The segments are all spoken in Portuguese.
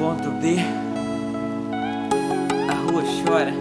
Ponto B, a rua chora.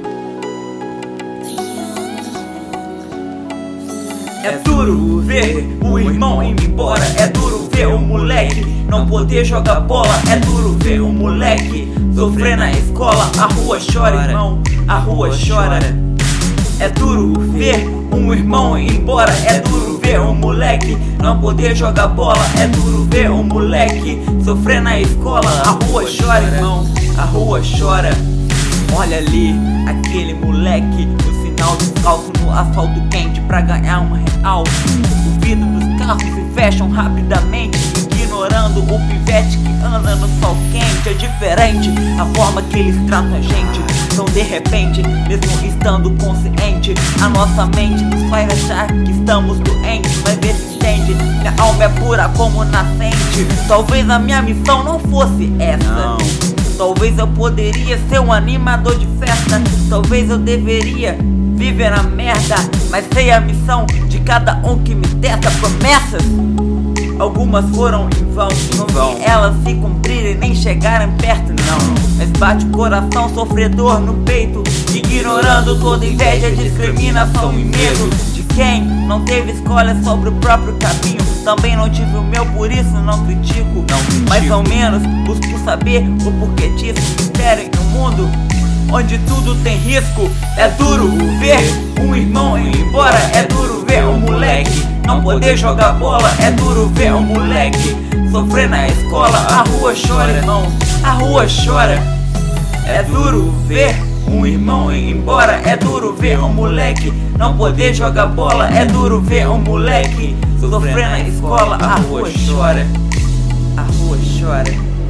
É duro ver o irmão indo embora. É duro ver o moleque não poder jogar bola. É duro ver o moleque sofrer na escola. A rua chora, irmão, a rua chora. É duro ver um irmão ir embora. É duro ver um moleque não poder jogar bola. É duro ver um moleque sofrer na escola. A rua chora, irmão, a rua chora. Olha ali, aquele moleque no sinal de salto no asfalto quente pra ganhar R$1. O vidro dos carros se fecham rapidamente, ignorando o pivete que anda no sol quente. É diferente a forma que eles tratam a gente. Então de repente, mesmo estando consciente, a nossa mente nos faz achar que estamos doentes. Mas vê se entende, minha alma é pura como nascente. Talvez a minha missão não fosse essa, não. Talvez eu poderia ser um animador de festa. Talvez eu deveria viver na merda, mas sei a missão de cada um que me testa. Promessas, algumas foram em vão. Não vi elas se cumprirem nem chegarem perto, não. Mas bate o coração sofredor no peito, ignorando toda inveja, discriminação e medo de quem não teve escolha sobre o próprio caminho. Também não tive o meu, por isso não critico. Mais ou menos busco saber o porquê disso. Mistério em um mundo onde tudo tem risco. É duro ver um irmão ir embora. É duro ver um moleque não poder jogar bola. É duro ver um moleque sofrer na escola. A rua chora, irmão, a rua chora. É duro ver um irmão ir embora. É duro ver um moleque não poder jogar bola. É duro ver um moleque sofrer na escola. A rua chora, a rua chora.